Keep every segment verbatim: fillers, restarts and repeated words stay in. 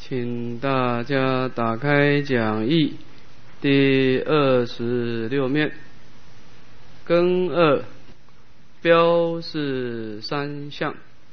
请大家打开讲义第二十六面，庚二标示三相。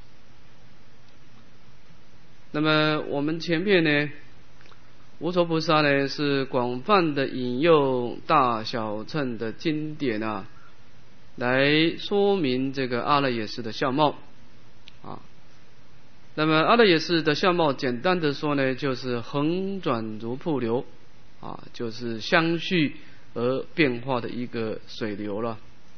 那么我们前面呢，无所菩萨呢是广泛的引用大小乘的经典啊，来说明这个阿赖耶识的相貌啊。那么阿赖耶识的相貌，简单的说呢，就是横转如瀑流啊，就是相续而变化的一个水流了。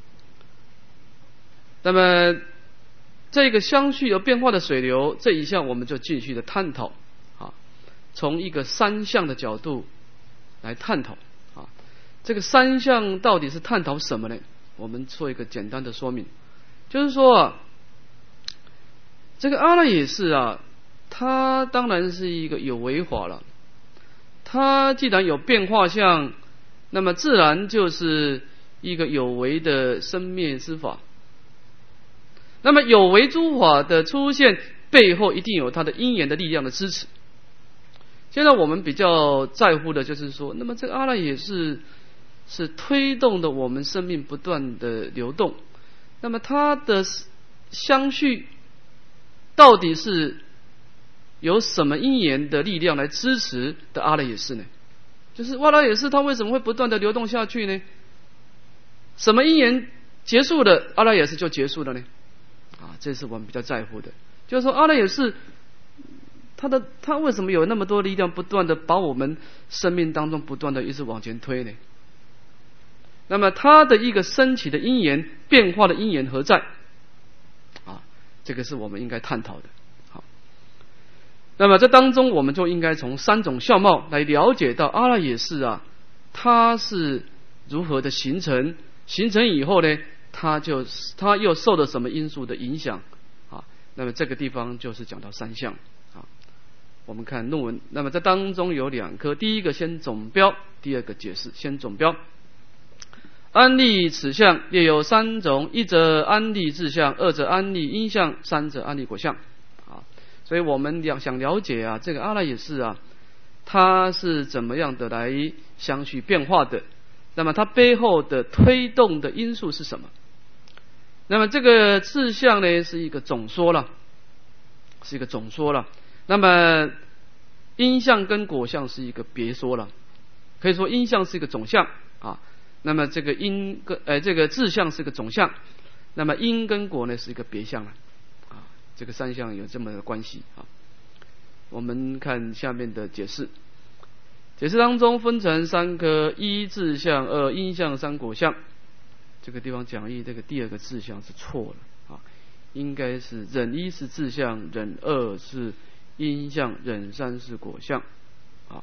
那么这个相续而变化的水流这一项，我们就继续的探讨啊，从一个三相的角度来探讨啊。这个三相到底是探讨什么呢？我们做一个简单的说明，就是说啊，这个阿赖耶识啊，它当然是一个有为法了。它既然有变化相，那么自然就是一个有为的生灭之法。那么有为诸法的出现背后，一定有它的因缘的力量的支持。现在我们比较在乎的就是说，那么这个阿赖耶识是推动的我们生命不断的流动，那么它的相续到底是有什么因缘的力量来支持的阿赖耶识呢？就是阿赖耶识它为什么会不断的流动下去呢？什么因缘结束了，阿赖耶识就结束了呢？啊，这是我们比较在乎的。就是说阿赖耶识它的它为什么有那么多力量不断的把我们生命当中不断的一直往前推呢？那么它的一个升起的因缘变化的因缘何在啊？这个是我们应该探讨的。好，那么这当中我们就应该从三种相貌来了解到阿赖耶识啊，它是如何的形成，形成以后呢，它就它又受了什么因素的影响啊？那么这个地方就是讲到三相啊。我们看论文，那么这当中有两科，第一个先总标，第二个解释。先总标，安立此相列有三种：一则安立自相，二则安立因相，三则安立果相啊。所以我们想了解啊，这个阿赖耶识啊，它是怎么样的来相续变化的？那么它背后的推动的因素是什么？那么这个自相呢，是一个总说了，是一个总说了。那么因相跟果相是一个别说了，可以说因相是一个总相啊。那么这个因跟呃这个自相是个总相，那么因跟果呢是一个别相了啊。这个三相有这么的关系啊。我们看下面的解释。解释当中分成三科：一自相，二因相，三果相。这个地方讲义这个第二个自相是错了啊，应该是忍一是自相，忍二是因相，忍三是果相啊。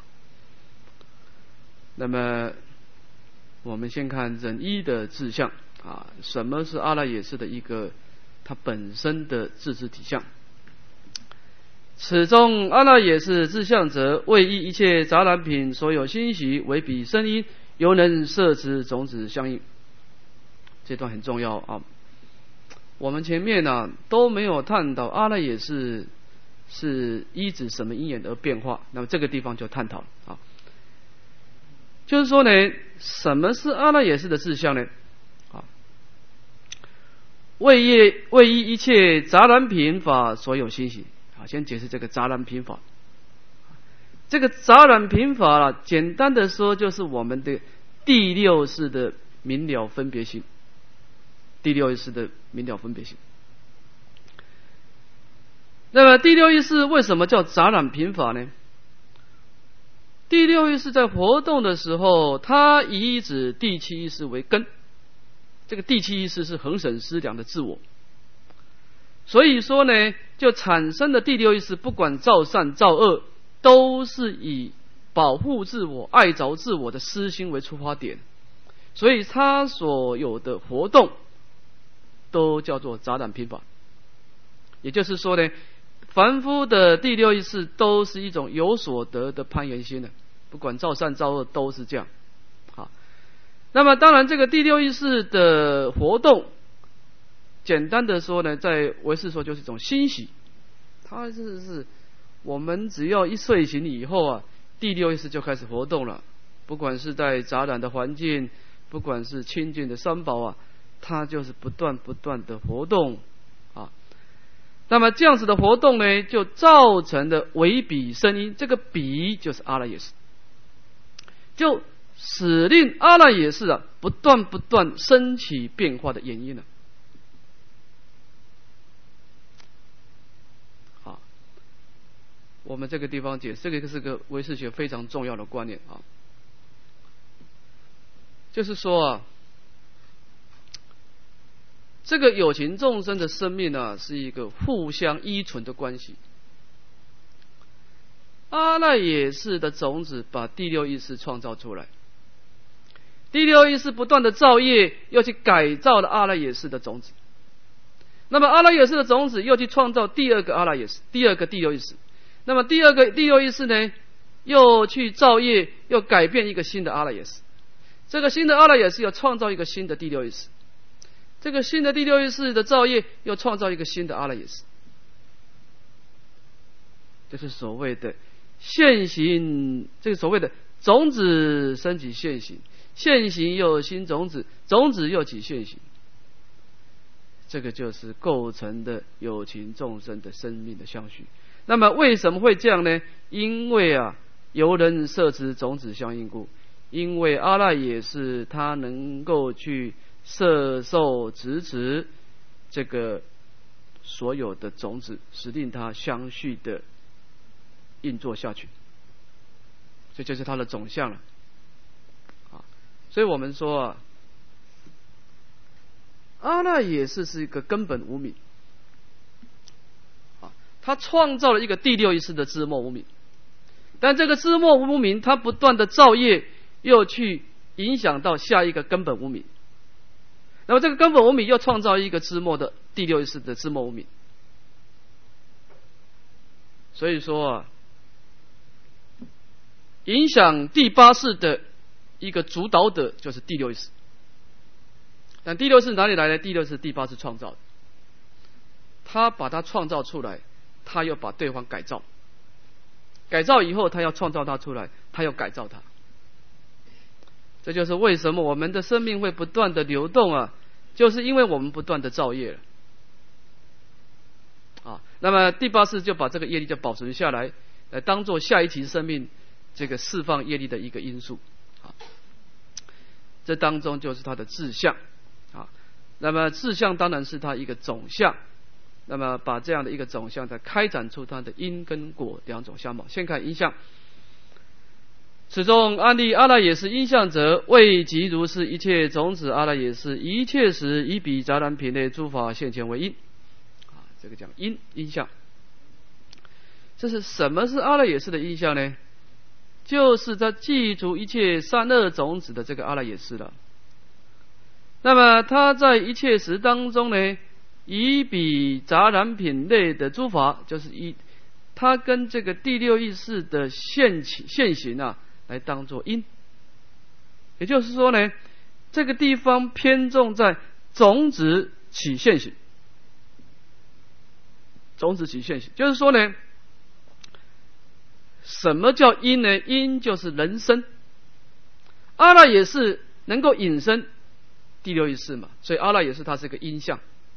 那么我们先看忍一的自相啊，什么是阿赖耶识的一个它本身的自知体相？此中阿赖耶识自相者，为依一切杂染品所有欣喜，为彼生因，犹能摄持种子相应。这段很重要啊。我们前面呢、啊、都没有探讨阿赖耶识是依止什么因缘而变化，那么这个地方就探讨了啊。就是说呢，什么是阿赖耶识的自相呢？啊，为依为依一切杂染品法所有欣喜。好，先解释这个杂染品法。这个杂染品法啊，简单的说就是我们的第六识的明了分别心。第六意识的明了分别心。那么第六意识为什么叫杂染品法呢？第六意识在活动的时候，它以指第七意识为根，这个第七意识是恒审思量的自我，所以说呢，就产生的第六意识，不管造善造恶，都是以保护自我、爱着自我的私心为出发点，所以它所有的活动都叫做杂染品法。也就是说呢，凡夫的第六意识都是一种有所得的攀缘心的，不管造善造恶都是这样。好，那么当然这个第六意识的活动，简单的说呢，在唯识说就是一种欣喜，它是是我们只要一睡醒以后啊，第六意识就开始活动了，不管是在杂染的环境，不管是清净的三宝啊，它就是不断不断的活动啊。那么这样子的活动呢，就造成的为彼声音，这个彼就是阿赖耶识，就使令阿赖耶识啊不断不断升起变化的原因了。好，我们这个地方解释，这个是个唯识学非常重要的观念啊，就是说啊，这个有情众生的生命啊，是一个互相依存的关系。阿赖耶识的种子把第六意识创造出来，第六意识不断的造业，又去改造了阿赖耶识的种子。那么阿赖耶识的种子又去创造第二个阿赖耶识，第二个第六意识。那么第二个第六意识呢，又去造业，又改变一个新的阿赖耶识。这个新的阿赖耶识又创造一个新的第六意识。这个新的第六意识的造业，又创造一个新的阿赖耶识。这是所谓的现行，这个所谓的种子升起现行，现行又有新种子，种子又起现行。这个就是构成的有情众生的生命的相续。那么为什么会这样呢？因为啊，由人摄持种子相应故。因为阿赖耶识它能够去摄受执持这个所有的种子，使令它相续的运作下去，这就是它的总相了。啊，所以我们说啊，阿赖耶识是一个根本无明，啊，它创造了一个第六意识的知末无明，但这个知末无明它不断的造业，又去影响到下一个根本无明，那么这个根本无明又创造一个知末的第六意识的知末无明。所以说啊，影响第八识的一个主导者就是第六意识。但第六识哪里来的？第六识第八识创造的，他把它创造出来，他又把对方改造，改造以后他要创造它出来，他要改造它。这就是为什么我们的生命会不断的流动啊，就是因为我们不断的造业了啊。那么第八识就把这个业力就保存下来，来当做下一期生命这个释放业力的一个因素啊。这当中就是它的志向啊。那么志向当然是它一个总相，那么把这样的一个总相再开展出它的因跟果两种相貌。先看因相。此中安立阿赖耶识因相者，谓即如是一切种子阿赖耶识，一切时以彼杂染品类诸法现前为因。啊，这个讲因因相。这是什么是阿赖耶识的因相呢？就是在记住一切三恶种子的这个阿赖耶识了。那么它在一切时当中呢，以彼杂染品类的诸法，就是以它跟这个第六意识的现起现行啊，来当作因。也就是说呢，这个地方偏重在种子起现行，种子起现行，就是说呢，什么叫因呢？因就是人生，阿赖耶识能够引生第六意识嘛，所以阿赖耶识它是个因相。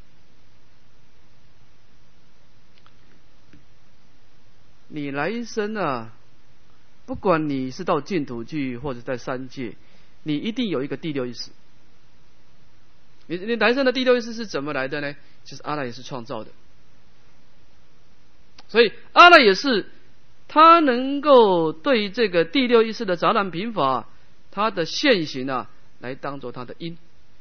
你来生啊，不管你是到净土去或者在三界，你一定有一个第六意识。你你来生的第六意识是怎么来的呢？就是阿赖耶识创造的。所以阿赖耶识它能够对这个第六意识的杂染品法，它的现行啊，来当做它的因。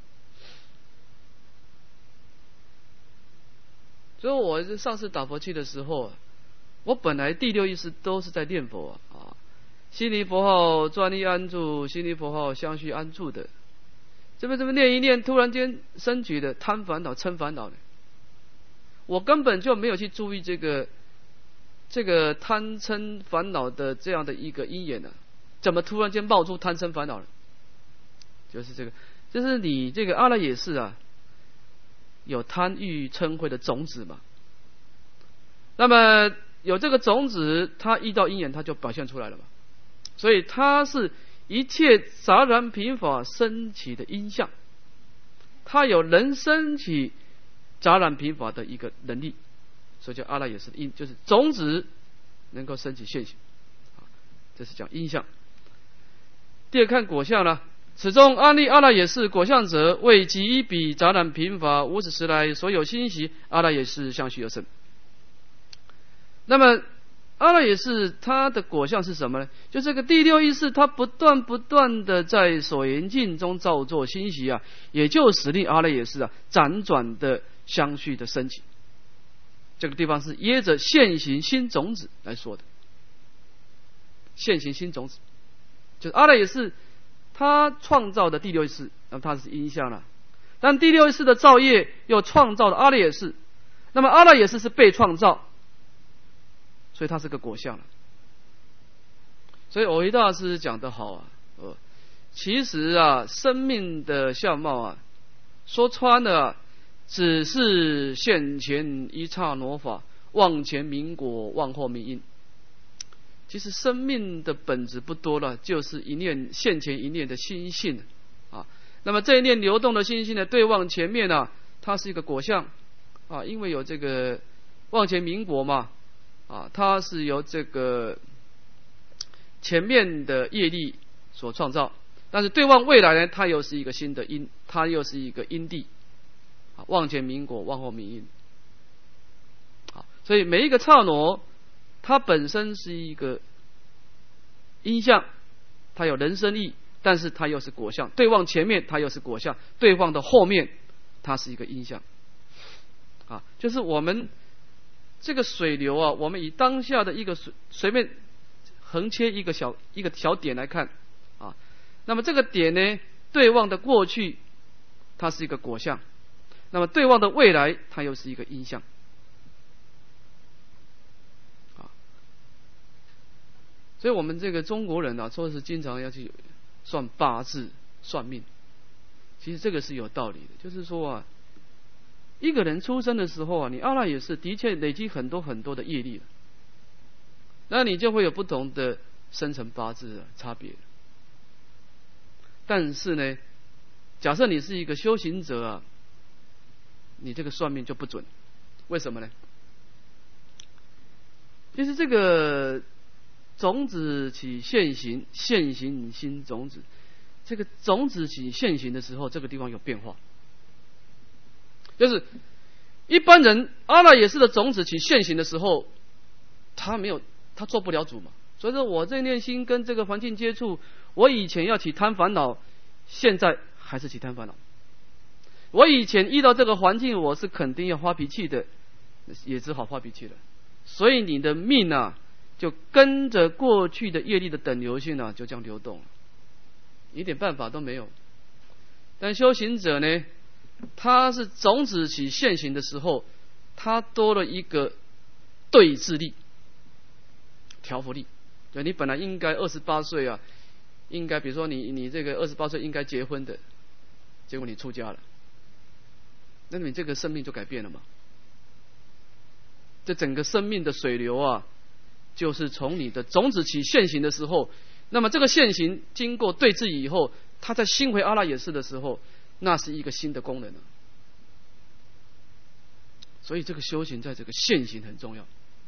所以我上次打佛七的时候，我本来第六意识都是在念佛啊，心离佛号专一安住，心离佛号相续安住的。这边这边念一念，突然间升起的贪烦恼、嗔烦恼呢，我根本就没有去注意这个这个贪嗔烦恼的这样的一个因缘呢、啊，怎么突然间冒出贪嗔烦恼了？就是这个，就是你这个阿赖耶识啊，有贪欲嗔恚的种子嘛。那么有这个种子，它遇到因缘，它就表现出来了嘛。所以它是一切杂染品法升起的因相，它有能升起杂染品法的一个能力，所以叫阿赖耶识的因，就是种子能够升起现行。这是讲因相。第二看果相呢，此中安立阿赖耶识果相者，为即彼杂染品法无始时来所有心习阿赖耶识相续而生。那么阿赖耶识它的果相是什么呢？就这个第六意识，它不断不断的在所缘境中造作心习啊，也就使令阿赖耶识啊辗转的相续的升起。这个地方是耶着现行新种子来说的。现行新种子就是阿赖耶识他创造的第六意识，那么它是因相了。但第六意识的造业又创造了阿赖耶识，那么阿赖耶识是被创造，所以它是个果相了。所以藕益大师讲得好啊，呃，其实啊，生命的相貌啊，说穿了、啊，只是现前一刹那法，望前明果，望后明因。其实生命的本质不多了，就是一念现前一念的心性啊。那么这一念流动的心性呢，对望前面呢、啊，它是一个果相啊，因为有这个望前明果嘛啊，它是由这个前面的业力所创造，但是对望未来呢，它又是一个新的因，它又是一个因地啊，望前明果，望后明因。好，所以每一个刹那，它本身是一个因相，它有人生力，但是它又是果相。对望前面，它又是果相；对望的后面，它是一个因相。啊，就是我们这个水流啊，我们以当下的一个水随便横切一个小一个小点来看啊，那么这个点呢，对望的过去，它是一个果相；那么对望的未来，它又是一个因相。所以我们这个中国人啊，说是经常要去算八字、算命，其实这个是有道理的。就是说啊，一个人出生的时候啊，你阿赖耶识的确累积很多很多的业力了，那你就会有不同的生辰八字的差别。但是呢，假设你是一个修行者啊，你这个算命就不准。为什么呢？就是这个种子起现行，现行新种子。这个种子起现行的时候，这个地方有变化。就是一般人阿赖耶识的种子起现行的时候，他没有，他做不了主嘛。所以说我这念心跟这个环境接触，我以前要起贪烦恼，现在还是起贪烦恼。我以前遇到这个环境，我是肯定要发脾气的，也只好发脾气了。所以你的命啊，就跟着过去的业力的等流性啊，就这样流动了，一点办法都没有。但修行者呢，他是种子起现行的时候，他多了一个对治力、调伏力。对，你本来应该二十八岁啊，应该比如说你你这个二十八岁应该结婚的，结果你出家了，那你这个生命就改变了嘛。这整个生命的水流啊，就是从你的种子起现行的时候，那么这个现行经过对治以后，它在新回阿赖耶识的时候，那是一个新的功能了。所以这个修行在这个现行很重要。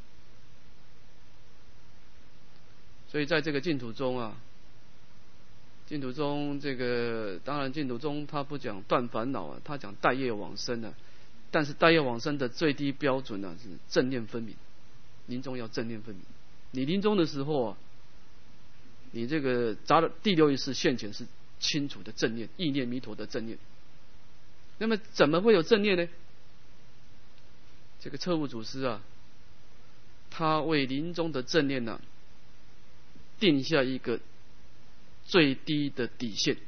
所以在这个净土中啊，净土中这个当然净土中他不讲断烦恼啊，他讲带业往生啊。但是带业往生的最低标准呢、啊、是正念分明，临终要正念分明。你临终的时候啊，你这个杂的第六意识现前是清楚的正念，意念弥陀的正念。那么怎么会有正念呢？这个彻悟祖师啊，他为临终的正念呢、啊，定下一个最低的底线。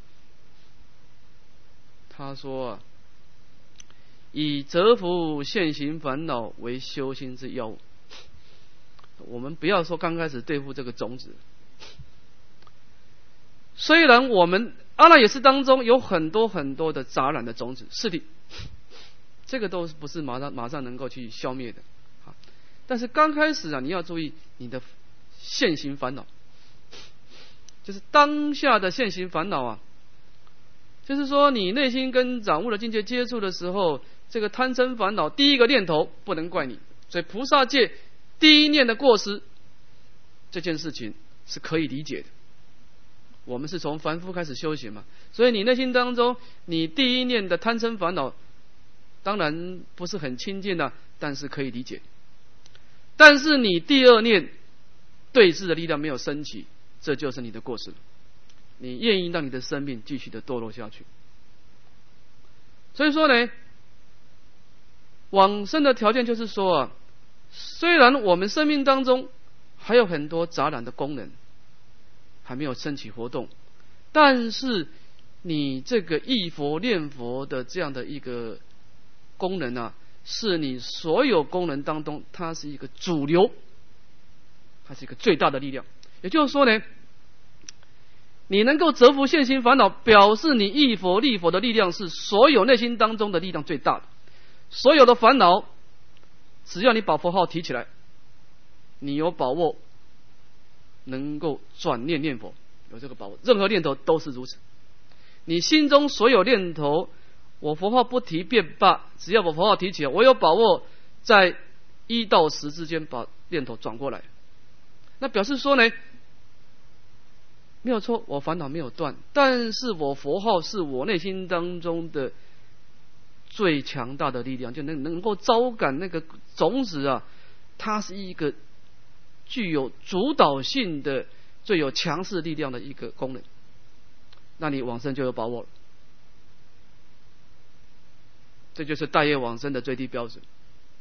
他说啊，以折伏现行烦恼为修心之要务。我们不要说刚开始对付这个种子，虽然我们阿赖耶识当中有很多很多的杂染的种子，是的，这个都不是马上马上能够去消灭的。 但是刚开始啊，你要注意你的现行烦恼，就是当下的现行烦恼啊，就是说你内心跟掌握的境界接触的时候，这个贪嗔烦恼第一个念头不能怪你，所以菩萨界第一念的过失，这件事情是可以理解的。我们是从凡夫开始修行嘛，所以你内心当中你第一念的贪嗔烦恼当然不是很亲近的，但是可以理解。但是你第二念对峙的力量没有升起，这就是你的过失，你愿意让你的生命继续的堕落下去。所以说呢，往生的条件就是说啊，虽然我们生命当中还有很多杂染的功能还没有升起活动，但是你这个忆佛念佛的这样的一个功能啊，是你所有功能当中它是一个主流，它是一个最大的力量。也就是说呢，你能够折服现行烦恼，表示你忆佛立佛的力量是所有内心当中的力量最大的。所有的烦恼只要你把佛号提起来，你有把握能够转念念佛，有这个把握。任何念头都是如此，你心中所有念头，我佛号不提便罢，只要我佛号提起来，我有把握在一到十之间把念头转过来。那表示说呢，没有错，我烦恼没有断，但是我佛号是我内心当中的最强大的力量，就能能够招感那个种子啊，它是一个具有主导性的、最有强势力量的一个功能。那你往生就有把握了，这就是大业往生的最低标准。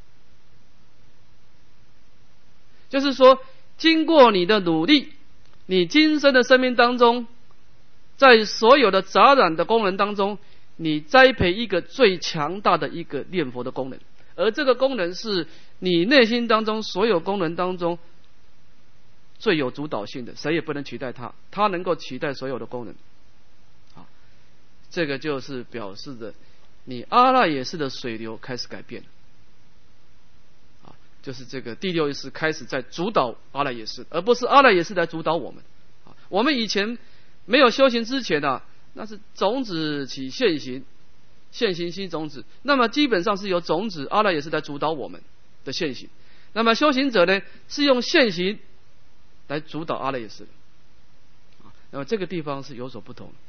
就是说，经过你的努力，你今生的生命当中，在所有的杂染的功能当中，你栽培一个最强大的一个念佛的功能，而这个功能是你内心当中所有功能当中最有主导性的，谁也不能取代它，它能够取代所有的功能。啊，这个就是表示的你阿赖耶识的水流开始改变了。啊，就是这个第六意识开始在主导阿赖耶识，而不是阿赖耶识来主导我们。啊，我们以前没有修行之前啊，那是种子起现行，现行心种子，那么基本上是由种子阿赖耶识来主导我们的现行。那么修行者呢，是用现行来主导阿赖耶识的。那么这个地方是有所不同的。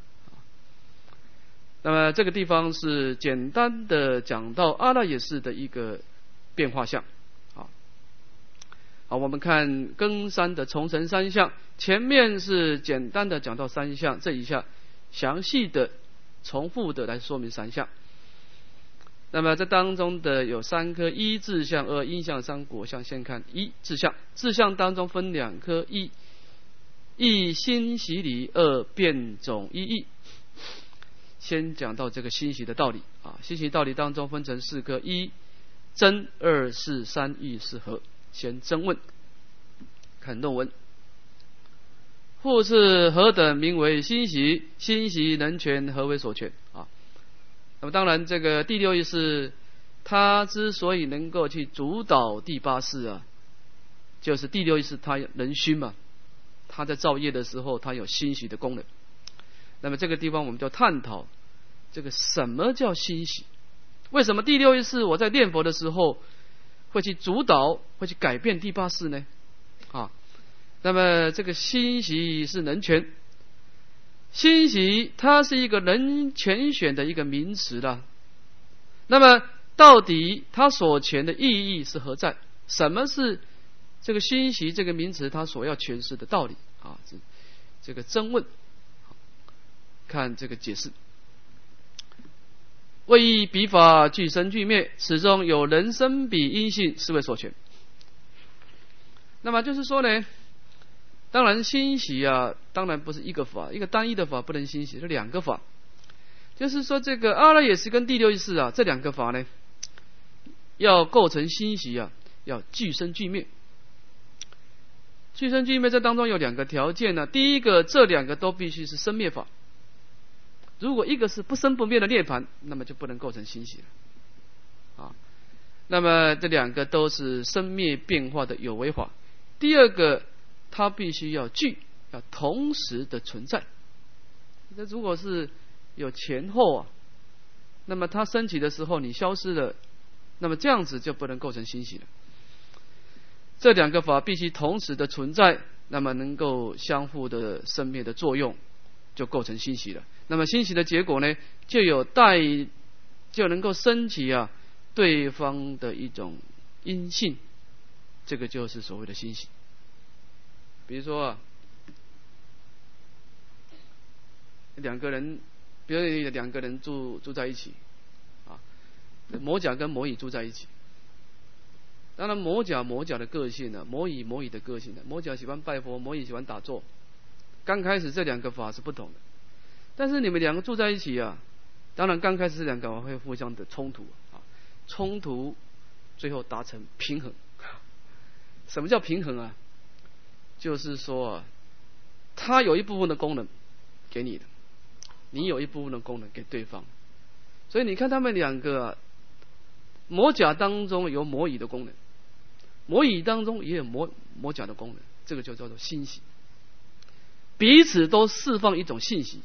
那么这个地方是简单的讲到阿赖耶识的一个变化相。好，我们看庚三的重生三相，前面是简单的讲到三相，这一下详细的重复的来说明三相。那么这当中的有三颗：一智相、二因相、三果相。先看一智相，智相当中分两颗：一一心习理，二变种一义。先讲到这个心习的道理啊，心习道理当中分成四颗：一真、二是、三义是合。先真问，看论文。复是何等名为心习？心习能全，何为所全？啊，那么当然，这个第六意识，它之所以能够去主导第八识啊，就是第六意识它能熏嘛，它在造业的时候，它有心习的功能。那么这个地方我们就探讨这个什么叫心习？为什么第六意识我在念佛的时候会去主导，会去改变第八识呢？啊，那么这个心习是能全，心习它是一个能全选的一个名词啦。那么到底它所全的意义是何在？什么是这个心习这个名词它所要诠释的道理啊？这这个真问，看这个解释。为以彼法具生具灭，此中有人生彼因性，是为所全。那么就是说呢，当然心习啊，当然不是一个法，一个单一的法不能心习，是两个法。就是说这个阿赖耶识跟第六意识啊，这两个法呢，要构成心习啊，要具生具灭。具生具灭这当中有两个条件呢、啊，第一个，这两个都必须是生灭法。如果一个是不生不灭的涅槃，那么就不能构成心习了。啊， 那么这两个都是生灭变化的有为法。第二个，它必须要具，要同时的存在。那如果是有前后啊，那么它升起的时候你消失了，那么这样子就不能构成欣喜了。这两个法必须同时的存在，那么能够相互的生灭的作用，就构成欣喜了。那么欣喜的结果呢，就有带，就能够升起啊对方的一种因性，这个就是所谓的欣喜。比如说啊，两个人，比如两个人住住在一起，啊，魔甲跟魔乙住在一起。当然，魔甲魔甲的个性呢、啊，魔乙魔乙的个性呢、啊，魔甲喜欢拜佛，魔乙喜欢打坐。刚开始这两个法是不同的，但是你们两个住在一起啊，当然刚开始这两个法会互相的冲突啊，冲突最后达成平衡。什么叫平衡啊？就是说啊，他有一部分的功能给你的，你有一部分的功能给对方，所以你看他们两个啊，魔甲当中有魔乙的功能，魔乙当中也有魔魔甲的功能，这个就叫做欣喜，彼此都释放一种信息。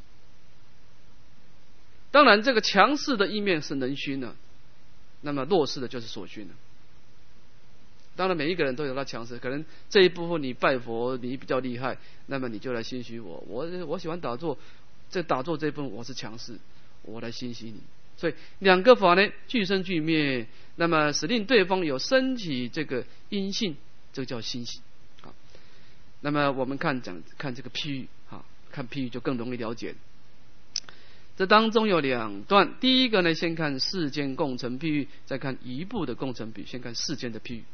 当然，这个强势的一面是能熏的，那么弱势的就是所熏的。当然，每一个人都有他强势，可能这一部分你拜佛你比较厉害，那么你就来欣许我。我我喜欢打坐，这打坐这一部分我是强势，我来欣许你。所以两个法呢，俱生俱灭，那么使令对方有升起这个因性，这个叫欣喜。好，那么我们看讲看这个譬喻，好，看譬喻就更容易了解。这当中有两段，第一个呢，先看世间共成譬喻，再看一部的共成比喻。先看世间的譬喻。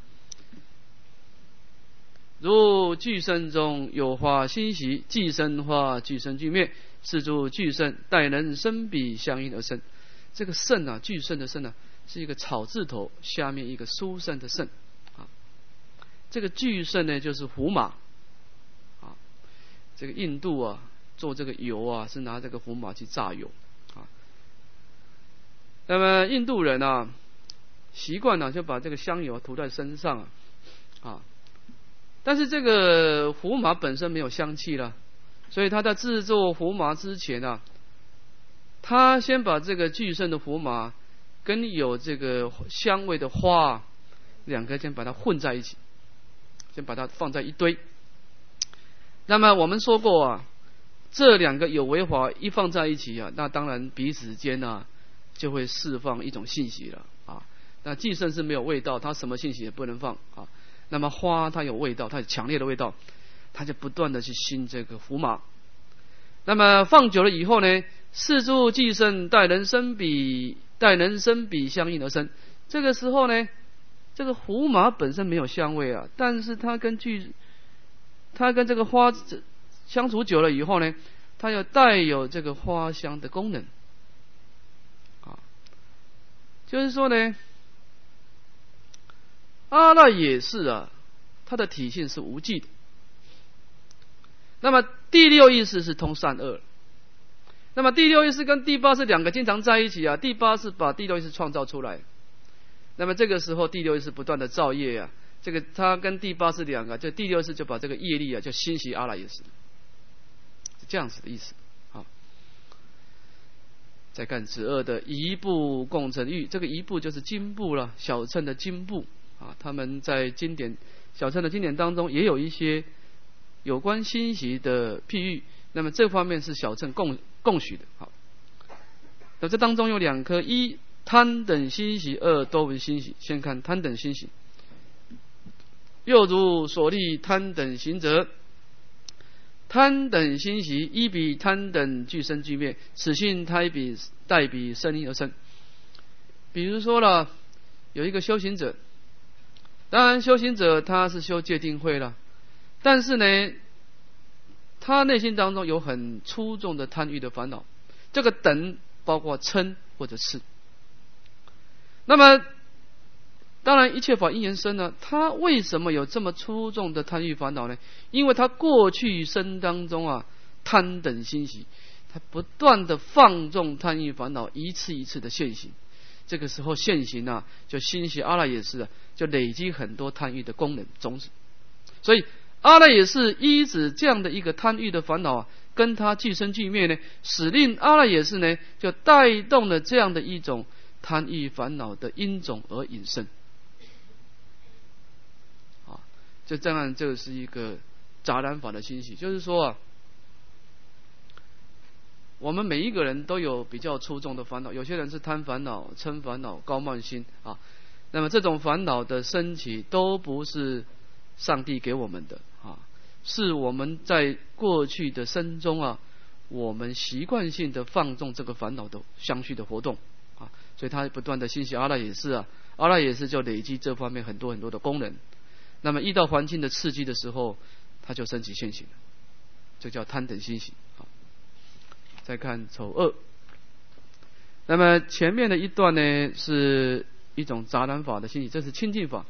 如俱生中有花欣喜，既生花，俱生俱灭，是诸俱生，待人生彼相应而生。这个胜啊，俱生的胜啊，是一个草字头下面一个书生的胜啊。这个俱生呢，就是胡马啊。这个印度啊，做这个油啊，是拿这个胡马去榨油啊。那么印度人啊，习惯呢、啊、就把这个香油涂在身上啊，啊。但是这个胡麻本身没有香气了，所以他在制作胡麻之前啊，他先把这个具盛的胡麻跟有这个香味的花两个先把它混在一起，先把它放在一堆。那么我们说过啊，这两个有为法一放在一起啊，那当然彼此间啊就会释放一种信息了啊。那具盛是没有味道，它什么信息也不能放啊。那么花它有味道，它有强烈的味道，它就不断的去熏这个胡麻。那么放久了以后呢，是诸俱生，待人生彼，待人生彼相应而生。这个时候呢，这个胡麻本身没有香味啊，但是它跟具，它跟这个花相处久了以后呢，它又带有这个花香的功能啊，就是说呢。阿赖也是啊，它的体性是无记的。那么第六意识是通善恶，那么第六意识跟第八识两个经常在一起啊。第八识把第六意识创造出来，那么这个时候第六意识不断的造业啊，这个它跟第八识两个，就第六意识就把这个业力啊，就欣喜阿赖耶识，是这样子的意思。好，再看子二的一部共成喻，这个一部就是经部了，小乘的经部。啊，他们在经典小乘的经典当中也有一些有关欣喜的譬喻，那么这方面是小乘共共许的。好，那这当中有两科：一贪等欣喜，二多闻欣喜。先看贪等欣喜。又如所立贪等行者，贪等欣喜，一比贪等俱生俱灭，此性胎比待比生因而生。比如说了，有一个修行者。当然，修行者他是修戒定慧了，但是呢，他内心当中有很粗重的贪欲的烦恼。这个等包括嗔或者痴。那么，当然一切法因缘生呢，他为什么有这么粗重的贪欲烦恼呢？因为他过去生当中啊，贪等欣喜，他不断的放纵贪欲烦恼，一次一次的现行。 这个时候现行啊，就欣喜阿赖耶识啊，就累积很多贪欲的功能种子。所以阿赖耶识依止这样的一个贪欲的烦恼啊，跟他俱生俱灭呢，使令阿赖耶识呢，就带动了这样的一种贪欲烦恼的因种而引生。啊，就这样，这个是一个杂染法的欣喜，就是说啊，我们每一个人都有比较粗重的烦恼，有些人是贪烦恼、嗔烦恼、高慢心啊。那么这种烦恼的升起，都不是上帝给我们的啊，是我们在过去的生中啊，我们习惯性的放纵这个烦恼的相续的活动啊，所以他不断的欣喜阿赖耶识啊，阿赖耶识就累积这方面很多很多的功能。那么遇到环境的刺激的时候，它就升起现行了，这叫贪等欣喜啊。再看丑恶，那么前面的一段呢，是一种杂染法的欣喜，这是清净法。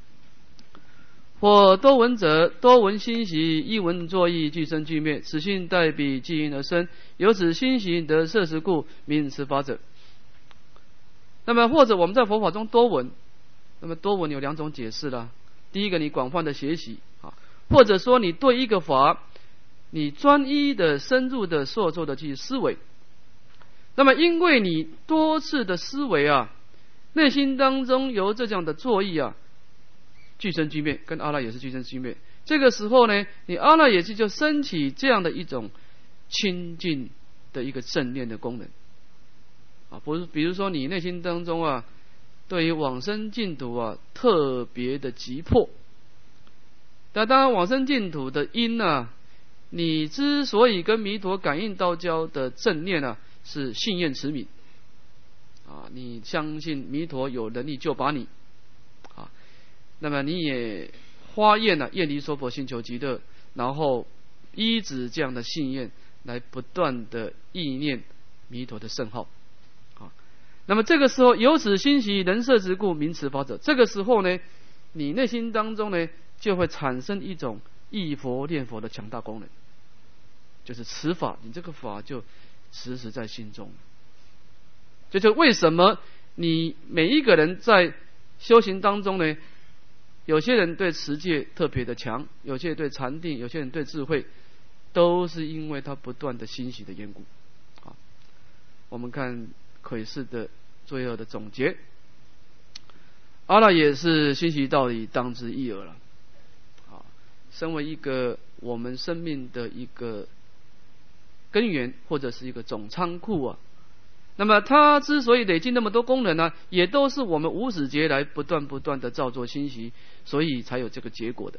或多闻者，多闻欣喜，一闻作意，俱生俱灭，此性待彼即因而生，由此欣喜得摄食故，名此法者。那么或者我们在佛法中多闻，那么多闻有两种解释啦。第一个，你广泛的学习啊，或者说你对一个法，你专一的、深入的、受作的去思维。那么因为你多次的思维啊，内心当中由这样的作意啊，俱生俱灭，跟阿赖耶识俱生俱灭。这个时候呢，你阿赖耶识就升起这样的一种清净的一个正念的功能啊，不是，比如说你内心当中啊，对于往生净土啊特别的急迫。那当然往生净土的因啊，你之所以跟弥陀感应道交的正念啊，是信愿持名啊，你相信弥陀有能力救拔你啊，那么你也发愿啊，愿离娑婆心求极乐，然后依止这样的信愿来不断的意念弥陀的圣号啊。那么这个时候由此欣喜人摄之故，名此法者。这个时候呢，你内心当中呢，就会产生一种忆佛念佛的强大功能，就是持法，你这个法就时时在心中。这就为什么你每一个人在修行当中呢，有些人对持戒特别的强，有些人对禅定，有些人对智慧，都是因为他不断的欣喜的缘故啊。我们看跬士的最后的总结，阿赖耶识欣喜道理，当知一耳了啊。身为一个我们生命的一个根源，或者是一个总仓库啊，那么它之所以累积那么多功能呢，也都是我们无始劫来不断不断的造作欣喜，所以才有这个结果的。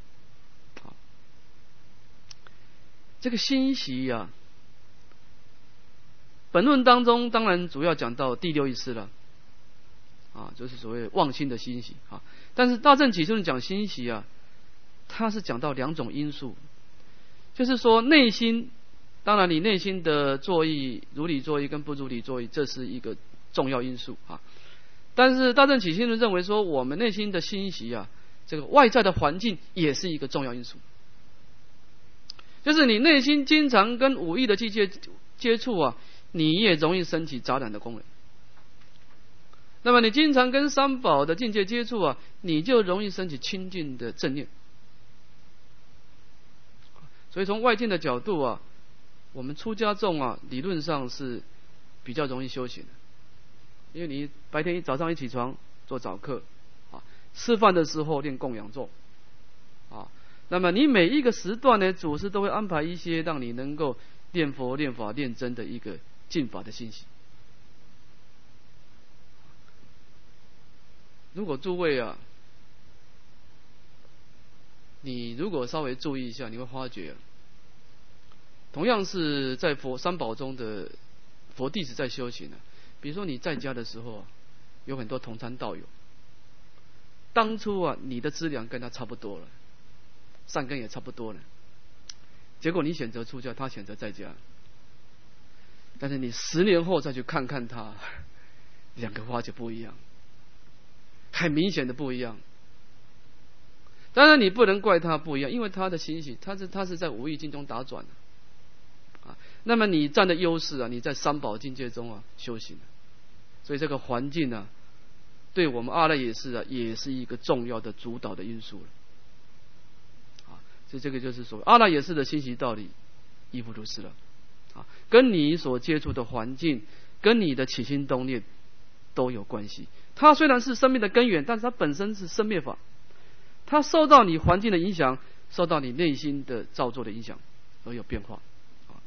这个欣喜啊，本论当中当然主要讲到第六意识了啊，就是所谓妄心的欣喜啊。但是大乘起论讲欣喜啊，它是讲到两种因素，就是说内心，当然你内心的作意，如理作意跟不如理作意，这是一个重要因素啊。但是大乘起信论认为说，我们内心的欣喜啊，这个外在的环境也是一个重要因素。就是你内心经常跟五欲的境界接触啊，你也容易升起杂染的功能。那么你经常跟三宝的境界接触啊，你就容易升起清净的正念。所以从外境的角度啊，我们出家众啊，理论上是比较容易修行的，因为你白天一早上一起床做早课啊，吃饭的时候练供养咒啊，那么你每一个时段呢，祖师都会安排一些让你能够念佛、念法、念真的一个进法的信息。如果诸位啊，你如果稍微注意一下，你会发觉，同样是在佛三宝中的佛弟子在修行啊，比如说你在家的时候，有很多同参道友，当初啊你的资粮跟他差不多了，善根也差不多了，结果你选择出家，他选择在家，但是你十年后再去看看他，两个发觉不一样，很明显的不一样。当然你不能怪他不一样，因为他的心喜，他是他是在无意境中打转啊。那么你占的优势啊，你在三宝境界中啊修行， 所以这个环境啊，对我们阿赖耶识啊，也是一个重要的主导的因素了。啊，所以这个就是说阿赖耶识的信息道理，亦复如是了。啊，跟你所接触的环境，跟你的起心动念都有关系。它虽然是生命的根源，但是它本身是生灭法，它受到你环境的影响，受到你内心的造作的影响而有变化。啊，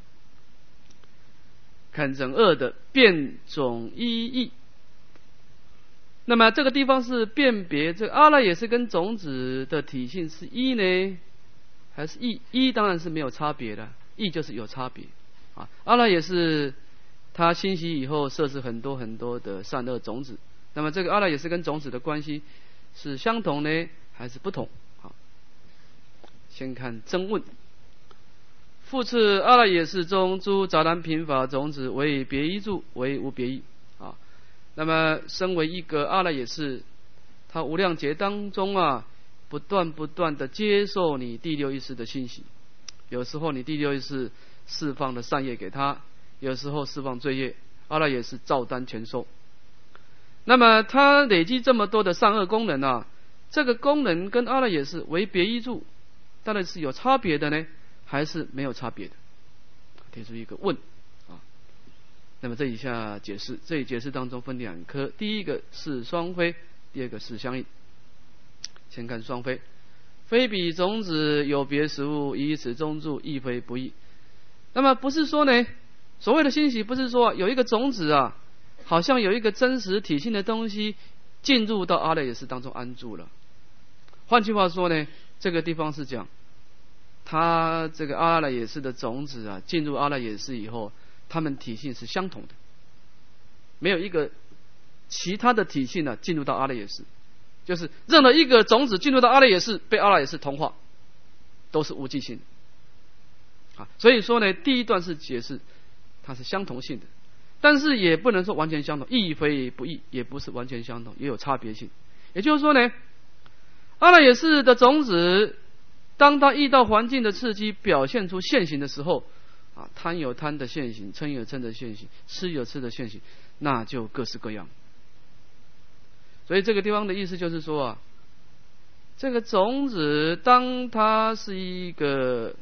看整二的变种一义。那么这个地方是辨别这个阿赖耶识跟种子的体性是一呢，还是异？一当然是没有差别的，异就是有差别。啊，阿赖耶识它欣喜以后摄持很多很多的善恶种子，那么这个阿赖耶识跟种子的关系是相同呢，还是不同？好，先看真问。复次，阿赖耶识中诸杂染品法种子为别一住，为无别异。啊，那么身为一个阿赖耶识，它无量劫当中啊，不断不断的接受你第六意识的信息。有时候你第六意识释放的善业给他，有时候释放罪业，阿赖耶识照单全收。那么他累积这么多的善恶功能啊，这个功能跟阿赖耶识为别一住，当然是有差别的呢，还是没有差别的？提出一个问啊。那么这以下解释，这一解释当中分两科，第一个是双非，第二个是相应。先看双非。非彼种子有别实物，以此中住，亦非不异。那么不是说呢，所谓的欣喜不是说有一个种子啊，好像有一个真实体性的东西进入到阿赖耶识当中安住了。换句话说呢，这个地方是讲他这个阿赖耶识的种子啊，进入阿赖耶识以后，他们体性是相同的，没有一个其他的体性呢、啊、进入到阿赖耶识，就是任何一个种子进入到阿赖耶识，被阿赖耶识同化，都是无记性的。啊，所以说呢，第一段是解释它是相同性的，但是也不能说完全相同，亦非不异，也不是完全相同，也有差别性。也就是说呢，阿赖耶识的种子，当它遇到环境的刺激，表现出现行的时候，啊，贪有贪的现行，嗔有嗔的现行，痴有痴的现行，那就各式各样。所以这个地方的意思就是说啊，这个种子当它是一个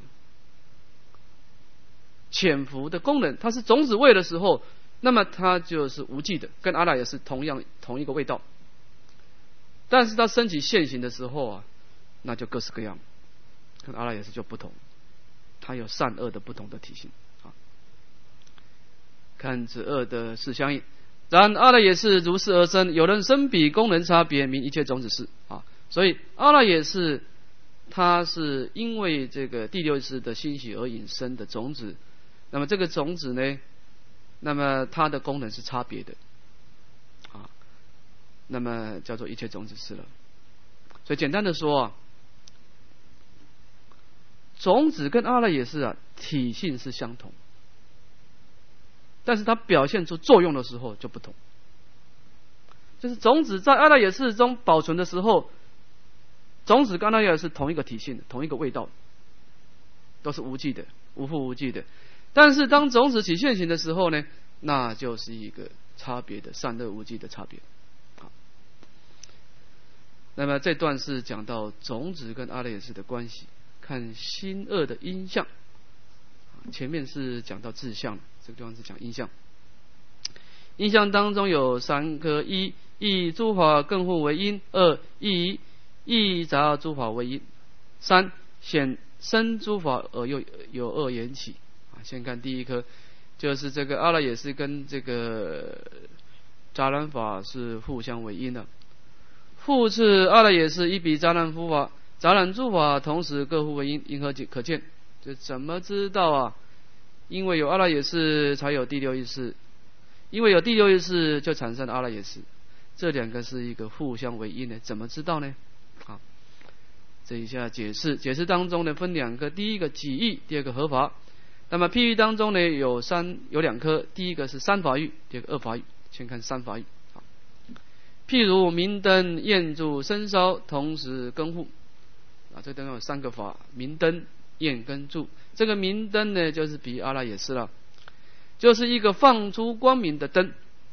潜伏的功能，它是种子味的时候，那么它就是无记的，跟阿赖耶识同样同一个味道。但是它升起现行的时候啊，那就各式各样，跟阿赖耶识就不同，它有善恶的不同的体性。啊，看此恶的事相应。然阿赖耶识如是而生，有人生彼功能差别，名一切种子是。啊，所以阿赖耶识它是因为这个第六意识的欣喜而引生的种子，那么这个种子呢，那么它的功能是差别的，啊，那么叫做一切种子是了。所以简单的说啊，种子跟阿赖耶识啊体性是相同，但是它表现出作用的时候就不同。就是种子在阿赖耶识中保存的时候，种子跟阿赖耶识是同一个体性的，同一个味道，都是无记的，无复无记的。但是当种子起现行的时候呢，那就是一个差别的善恶无记的差别。好，那么这段是讲到种子跟阿赖耶识的关系，看心恶的因相。前面是讲到志向，这个地方是讲因相。因相当中有三颗：一以诸法更互为因；二以异杂诸法为因；三显生诸法而又有恶缘起。啊，先看第一颗，就是这个阿赖耶识跟这个杂染法是互相为因的。复次，阿赖耶识一比杂染诸法，杂染诸法同时各互为因，因何可见？就怎么知道啊？因为有阿赖耶识才有第六意识，因为有第六意识就产生了阿赖耶识，这两个是一个互相为因的，怎么知道呢？好，这一下解释，解释当中呢分两个，第一个己意，第二个合法。那么譬喻当中呢有三有两颗，第一个是三法喻，第二个二法喻。先看三法喻。好，譬如明灯焰柱生烧，同时更互。啊，这当中有三个法：明灯、焰跟柱。这个明灯呢，就是比阿赖耶识了，就是一个放出光明的灯，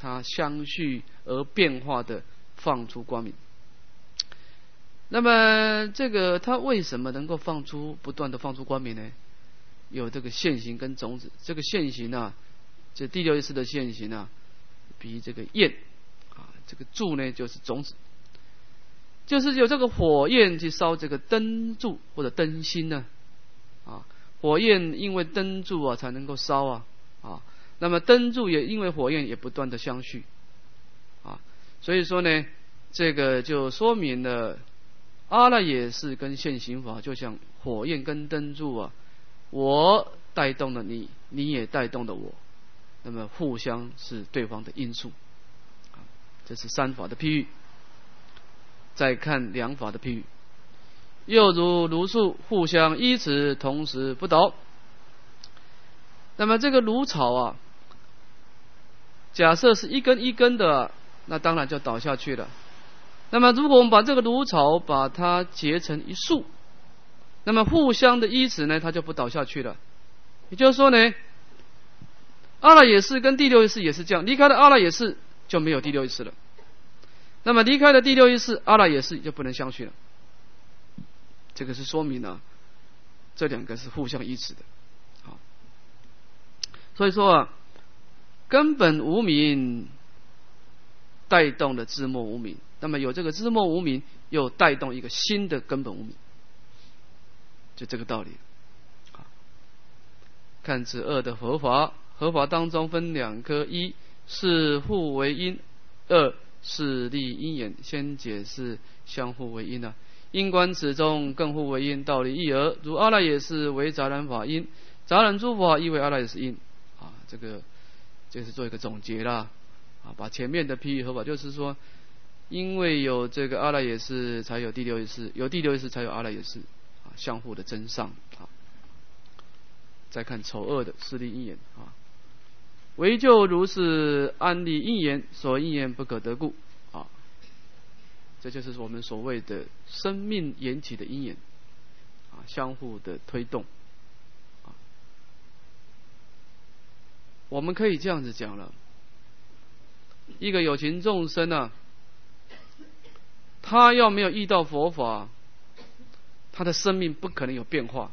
它相续而变化的放出光明。那么这个它为什么能够放出不断的放出光明呢？有这个现行跟种子。这个现行啊，这第六意识的现行啊，比这个焰啊，这个柱呢就是种子，就是有这个火焰去烧这个灯柱或者灯芯呢啊，火焰因为灯柱啊才能够烧啊啊，那么灯柱也因为火焰也不断的相续啊，所以说呢，这个就说明了阿赖耶识跟现行法就像火焰跟灯柱啊，我带动了你，你也带动了我，那么互相是对方的因素啊，这是三法的譬喻。再看两法的譬喻，又如如树互相依持，同时不倒。那么这个芦草啊，假设是一根一根的，那当然就倒下去了。那么如果我们把这个芦草把它结成一束，那么互相的依持呢，它就不倒下去了。也就是说呢，阿赖耶识跟第六意识也是这样，离开了阿赖耶识就没有第六意识了。那么离开了第六意识，阿赖耶识就不能相续了。这个是说明了这两个是互相依持的。好，所以说啊，根本无明带动了知末无明，那么有这个知末无明，又带动一个新的根本无明，就这个道理。好，看此二的合法，合法当中分两科：一是互为因，二是立因缘。先解释相互为因啊，因观此中更互为因，道理一而如阿赖耶识为杂染法因，杂染诸法亦为阿赖耶识因啊。这个就是做一个总结啦啊，把前面的譬喻合法，就是说，因为有这个阿赖耶识，才有第六意识，有第六意识才有阿赖耶识啊，相互的增上啊。再看丑恶的势力因缘啊。唯就如是安立因缘，所因缘不可得故啊，这就是我们所谓的生命缘起的因缘啊，相互的推动啊。我们可以这样子讲了，一个有情众生啊，他要没有遇到佛法，他的生命不可能有变化。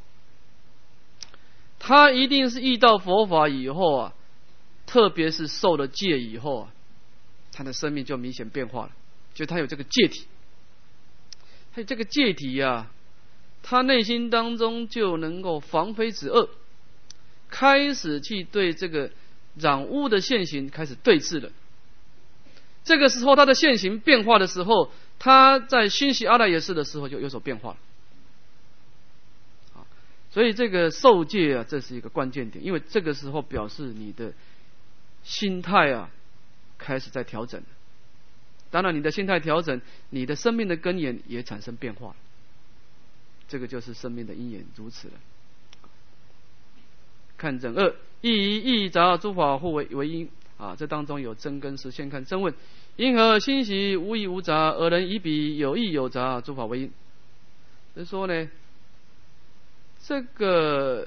他一定是遇到佛法以后啊，特别是受了戒以后啊，他的生命就明显变化了。就他有这个戒体，他有这个戒体啊，他内心当中就能够防非止恶，开始去对这个染污的现行开始对峙了。这个时候他的现行变化的时候，他在熏习阿赖耶识的时候就有所变化了。所以这个受戒啊，这是一个关键点，因为这个时候表示你的心态啊开始在调整。当然你的心态调整，你的生命的根源也产生变化，这个就是生命的因缘，如此了。看整二，一一异杂诸法互为为因啊，这当中有真跟实。先看真问，因何心习无异无杂，而人以彼有异有杂诸法为因？就是说呢，这个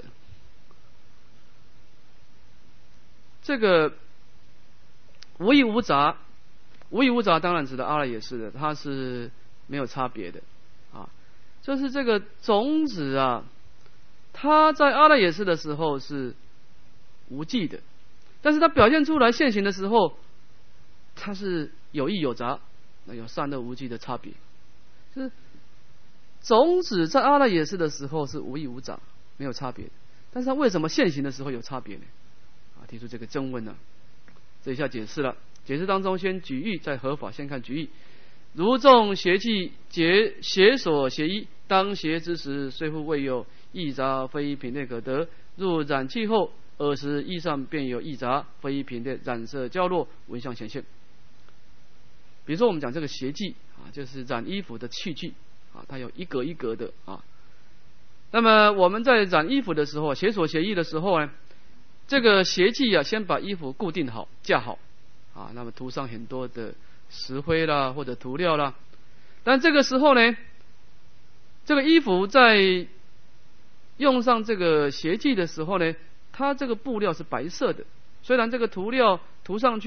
这个无异无杂，无异无杂当然指的阿赖耶识的，它是没有差别的啊。就是这个种子啊，它在阿赖耶识的时候是无记的，但是它表现出来现行的时候，它是有异有杂，那有善恶无记的差别。就是种子在阿赖耶识的时候是无异无杂，没有差别，但是它为什么现行的时候有差别呢？啊，提出这个争问呢，这一下解释了。解释当中先举喻，再合法。先看举喻，如众邪气结邪所邪依，当邪之时，虽复未有异杂，非品类可得。入染气后，尔时意上便有异杂，非品类染色交落，闻相显现。比如说我们讲这个邪气啊，就是染衣服的器具啊，它有一格一格的啊。那么我们在染衣服的时候，邪所邪依的时候呢，这个邪气啊，先把衣服固定好、架好啊，那么涂上很多的石灰啦或者涂料啦。但这个时候呢，这个衣服在用上这个邪气的时候呢，它这个布料是白色的，虽然这个涂料涂上去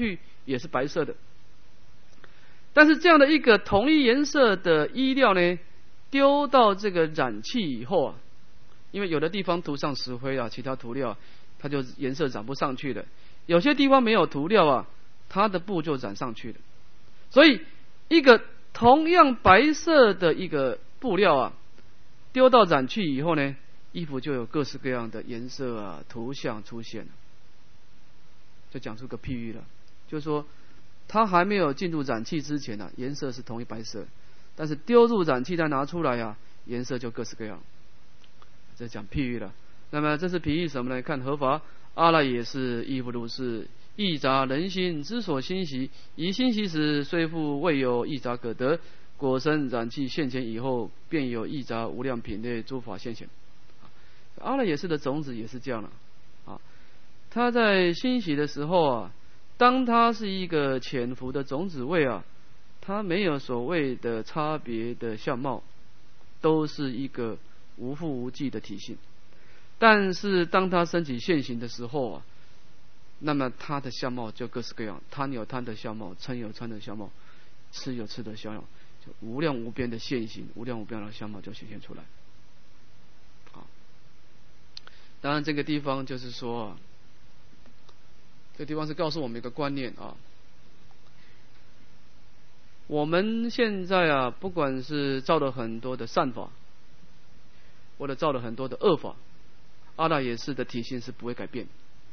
也是白色的。但是这样的一个同一颜色的衣料呢，丢到这个染器以后啊，因为有的地方涂上石灰啊，其他涂料，它就颜色染不上去了；有些地方没有涂料啊，它的布就染上去了。所以，一个同样白色的一个布料啊，丢到染器以后呢，衣服就有各式各样的颜色啊、图像出现了。就讲出个譬喻了，就是说，它还没有进入染器之前啊，颜色是同一白色，但是丢入染器再拿出来啊，颜色就各式各样。这讲譬喻了。那么这是譬喻什么呢？看合法，阿赖耶识亦复如是，亦杂人心之所欣喜，以欣喜时，虽复未有亦杂可得。果生染器现前以后，便有亦杂无量品类诸法现前。阿赖耶识的种子也是这样了啊。他在欣喜的时候啊，当他是一个潜伏的种子位啊，他没有所谓的差别的相貌，都是一个无复无际的体性。但是当他升起现行的时候啊，那么他的相貌就各式各样，贪有贪的相貌，嗔有嗔的相貌，痴有痴的相貌，就无量无边的现行，无量无边的相貌就显现出来。好，当然这个地方就是说啊，这个地方是告诉我们一个观念啊，我们现在啊，不管是造了很多的善法，或者造了很多的恶法，阿赖耶识的体性是不会改变。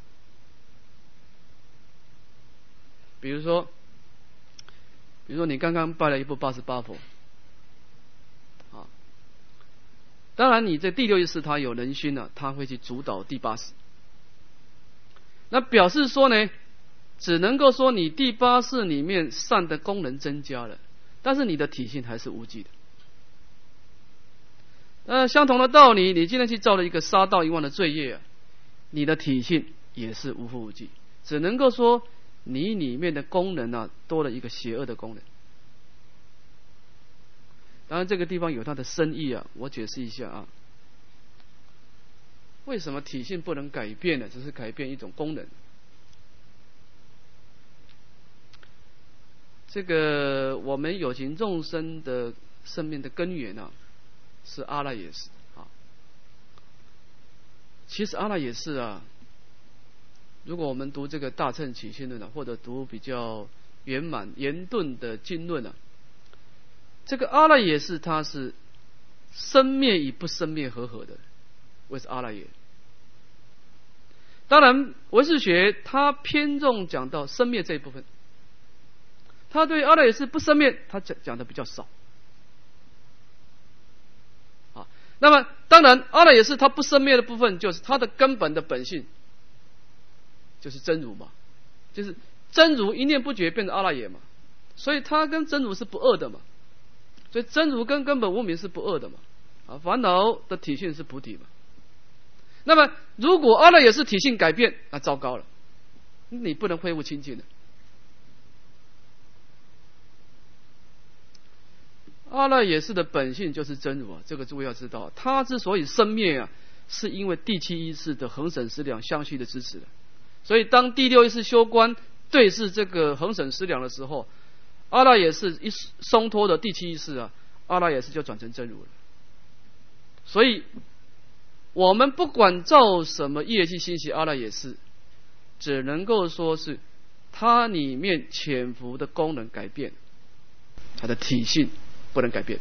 比如说，比如说你刚刚拜了一部八十八佛，啊，当然你这第六意识它有人心了，它会去主导第八识。那表示说呢，只能够说你第八识里面善的功能增加了，但是你的体性还是无记的。那相同的道理，你今天去造了一个杀盗淫妄的罪业啊，你的体性也是无复无记，只能够说你里面的功能啊多了一个邪恶的功能。当然这个地方有它的深意啊，我解释一下啊。为什么体性不能改变呢？只是改变一种功能。这个我们有情众生的生命的根源啊，是阿赖耶识啊。其实阿赖耶识啊，如果我们读这个大乘起信论啊，或者读比较圆满严顿的经论啊，这个阿赖耶识它是生灭与不生灭合合的。为是阿赖耶。当然唯识学它偏重讲到生灭这一部分，他对阿赖耶识不生灭他讲讲的比较少。啊，那么当然阿赖耶识它不生灭的部分，就是它的根本的本性就是真如嘛，就是真如一念不绝变成阿赖耶嘛，所以它跟真如是不二的嘛，所以真如跟根本无明是不二的嘛。啊，烦恼的体性是菩提嘛。那么如果阿赖耶识体性改变，那糟糕了，你不能恢复清净的。阿赖耶识的本性就是真如啊，这个诸位要知道，它之所以生灭啊，是因为第七意识的恒审思量相续的支持的。所以当第六意识修观对视这个恒审思量的时候，阿赖耶识一松脱的第七意识啊，阿赖耶识就转成真如了。所以我们不管造什么业去欣喜阿赖耶识，只能够说是它里面潜伏的功能改变，它的体性不能改变。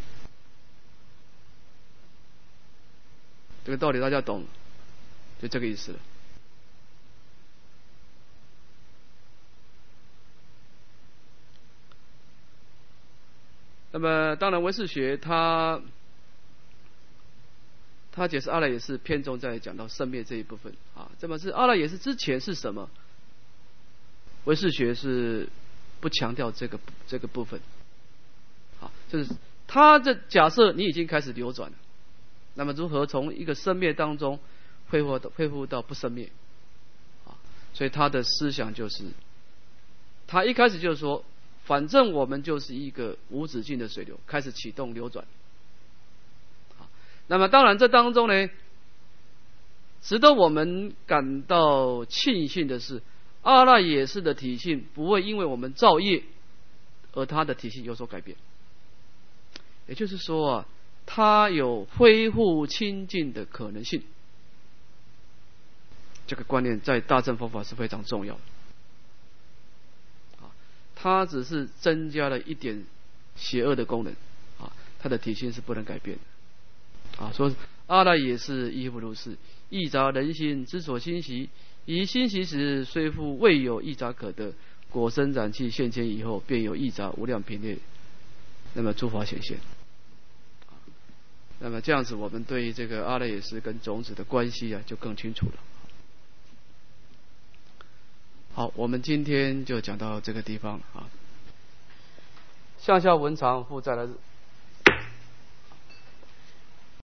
这个道理大家懂，就这个意思了。那么当然唯识学它他解释阿赖耶识偏重在讲到生灭这一部分啊。这么是阿赖耶识之前是什么？唯识学是不强调这个这个部分。好，就是他的假设你已经开始流转了，那么如何从一个生灭当中恢复到恢复到不生灭？啊，所以他的思想就是，他一开始就是说，反正我们就是一个无止境的水流，开始启动流转。那么当然这当中呢，值得我们感到庆幸的是， 阿赖耶识的体性不会因为我们造业而它的体性有所改变。也就是说啊，它有恢复清净的可能性。这个观念在大乘佛法是非常重要的。啊，它只是增加了一点邪恶的功能，啊，它的体性是不能改变的。啊，说阿赖耶识亦复如是，忆杂人心之所欣习，以欣习时虽复未有忆杂可得，果生染气现前以后，便有忆杂无量品类，那么诸法显现。那么这样子，我们对这个阿赖耶识跟种子的关系啊，就更清楚了。好，我们今天就讲到这个地方啊。向下文长复再来日。